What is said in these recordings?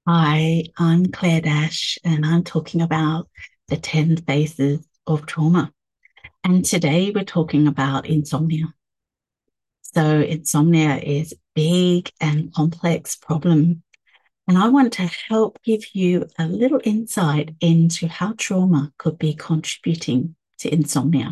Hi, I'm Claire Dash, and I'm talking about the 10 phases of trauma. And today we're talking about insomnia. So, insomnia is a big and complex problem. And I want to help give you a little insight into how trauma could be contributing to insomnia.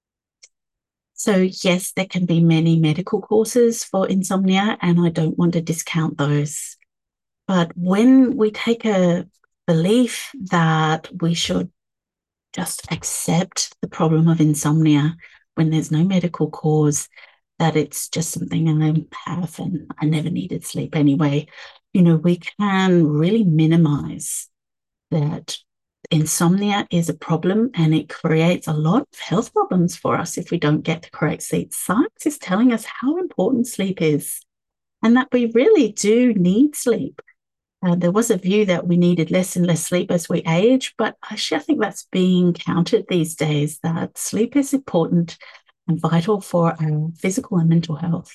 So, yes, there can be many medical causes for insomnia, and I don't want to discount those. But when we take a belief that we should just accept the problem of insomnia when there's no medical cause, that it's just something I have and I never needed sleep anyway, we can really minimize that insomnia is a problem and it creates a lot of health problems for us if we don't get the correct sleep. Science is telling us how important sleep is and that we really do need sleep. There was a view that we needed less and less sleep as we age, but actually, I think that's being countered these days that sleep is important and vital for our physical and mental health.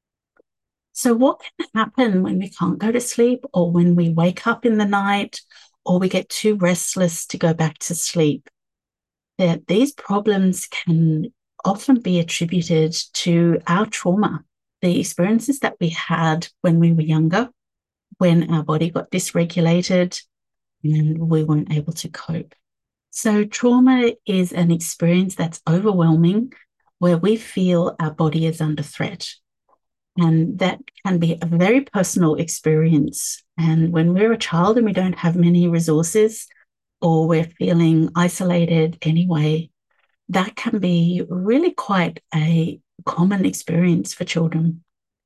So, what can happen when we can't go to sleep or when we wake up in the night or we get too restless to go back to sleep? That these problems can often be attributed to our trauma, the experiences that we had when we were younger, when our body got dysregulated and we weren't able to cope. So, trauma is an experience that's overwhelming where we feel our body is under threat. And that can be a very personal experience. And when we're a child and we don't have many resources or we're feeling isolated anyway, that can be really quite a common experience for children.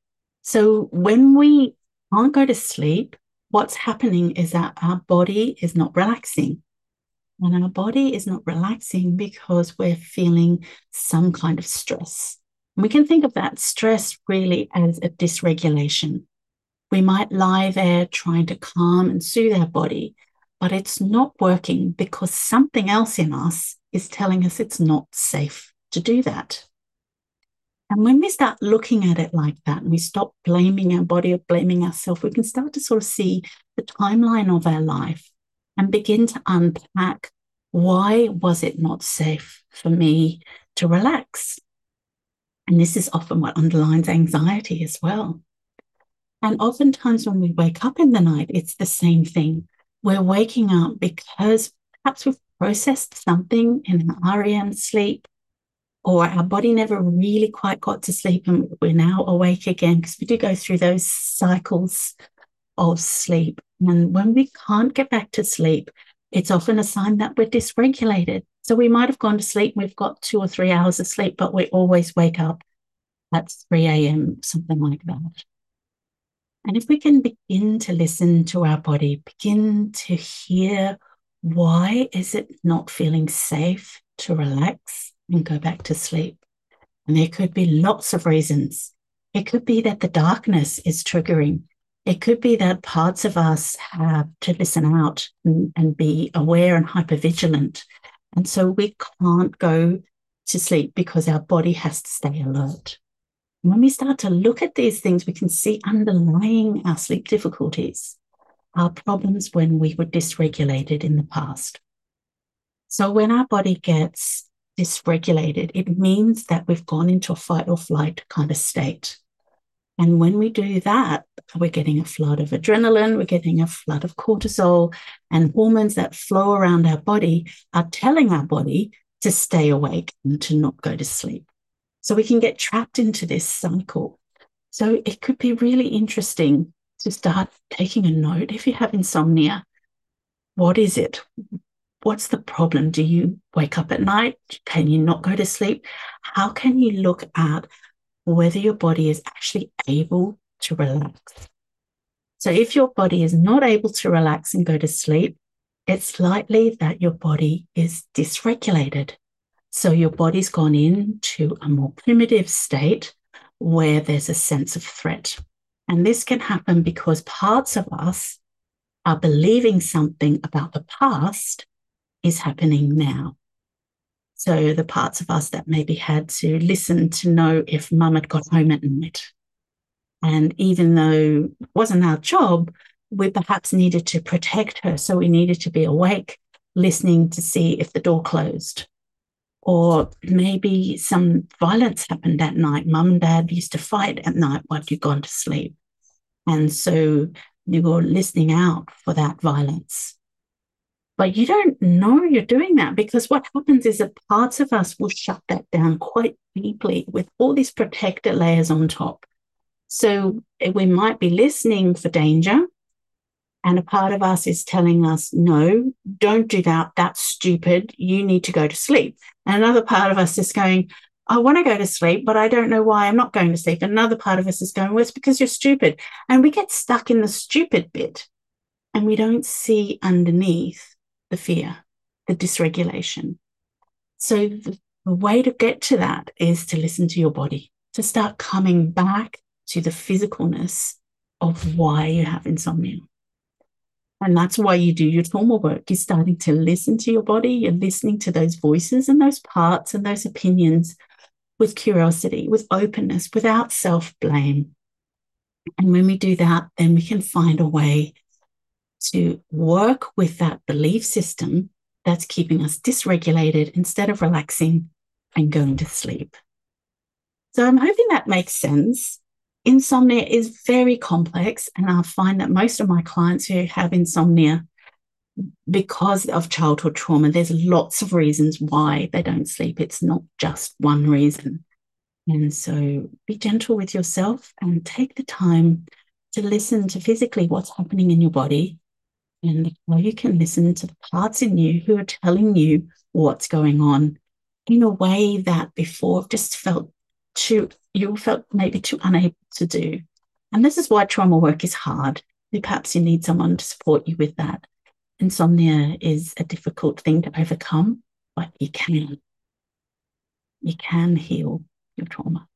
So, when we can't go to sleep, what's happening is that our body is not relaxing. And our body is not relaxing because we're feeling some kind of stress. And we can think of that stress really as a dysregulation. We might lie there trying to calm and soothe our body, but it's not working because something else in us is telling us it's not safe to do that. And when we start looking at it like that and we stop blaming our body or blaming ourselves, we can start to sort of see the timeline of our life and begin to unpack why was it not safe for me to relax? And this is often what underlines anxiety as well. And oftentimes when we wake up in the night, it's the same thing. We're waking up because perhaps we've processed something in our REM sleep, or our body never really quite got to sleep and we're now awake again because we do go through those cycles of sleep. And when we can't get back to sleep, it's often a sign that we're dysregulated. So we might have gone to sleep, we've got 2 or 3 hours of sleep, but we always wake up at 3 a.m., something like that. And if we can begin to listen to our body, begin to hear why is it not feeling safe to relax and go back to sleep? And there could be lots of reasons. It could be that the darkness is triggering. It could be that parts of us have to listen out and be aware and hypervigilant. And so we can't go to sleep because our body has to stay alert. And when we start to look at these things, we can see underlying our sleep difficulties, our problems when we were dysregulated in the past. So when our body gets dysregulated, it means that we've gone into a fight or flight kind of state. And when we do that, we're getting a flood of adrenaline, we're getting a flood of cortisol, and hormones that flow around our body are telling our body to stay awake and to not go to sleep. So we can get trapped into this cycle. So it could be really interesting to start taking a note if you have insomnia. What is it? What's the problem? Do you wake up at night? Can you not go to sleep? How can you look at whether your body is actually able to relax? So if your body is not able to relax and go to sleep, it's likely that your body is dysregulated. So your body's gone into a more primitive state where there's a sense of threat. And this can happen because parts of us are believing something about the past is happening now. So the parts of us that maybe had to listen to know if mum had got home at night. And even though it wasn't our job, we perhaps needed to protect her. So we needed to be awake, listening to see if the door closed. Or maybe some violence happened at night. Mum and dad used to fight at night while you'd gone to sleep. And so you were listening out for that violence. But you don't know you're doing that, because what happens is that parts of us will shut that down quite deeply with all these protector layers on top. So we might be listening for danger, and a part of us is telling us, no, don't do that. That's stupid. You need to go to sleep. And another part of us is going, I want to go to sleep, but I don't know why I'm not going to sleep. And another part of us is going, well, it's because you're stupid. And we get stuck in the stupid bit, and we don't see underneath the fear, the dysregulation. So the way to get to that is to listen to your body, to start coming back to the physicalness of why you have insomnia. And that's why you do your trauma work. You're starting to listen to your body. You're listening to those voices and those parts and those opinions with curiosity, with openness, without self-blame. And when we do that, then we can find a way to work with that belief system that's keeping us dysregulated instead of relaxing and going to sleep. So I'm hoping that makes sense. Insomnia is very complex, and I find that most of my clients who have insomnia because of childhood trauma, there's lots of reasons why they don't sleep. It's not just one reason. And so be gentle with yourself and take the time to listen to physically what's happening in your body, and you can listen to the parts in you who are telling you what's going on in a way that before just you felt maybe too unable to do. And this is why trauma work is hard. Perhaps you need someone to support you with that. Insomnia is a difficult thing to overcome, but you can. You can heal your trauma.